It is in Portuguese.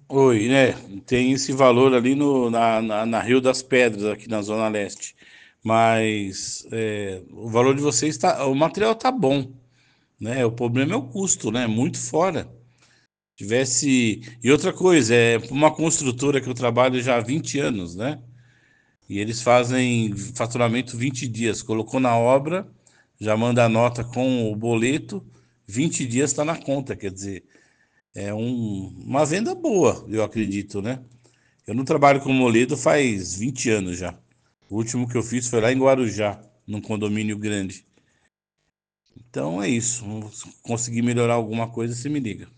Oi, né? Tem esse valor ali na Rio das Pedras, aqui na Zona Leste. Mas o valor de vocês está. O material tá bom, né? O problema é o custo, né? Muito fora. Tivesse. E outra coisa, uma construtora que eu trabalho já há 20 anos, né? E eles fazem faturamento 20 dias. Colocou na obra, já manda a nota com o boleto, 20 dias está na conta. Quer dizer, uma venda boa, eu acredito, né? Eu não trabalho com moledo faz 20 anos já. O último que eu fiz foi lá em Guarujá, num condomínio grande. Então é isso. Se conseguir melhorar alguma coisa, você me liga.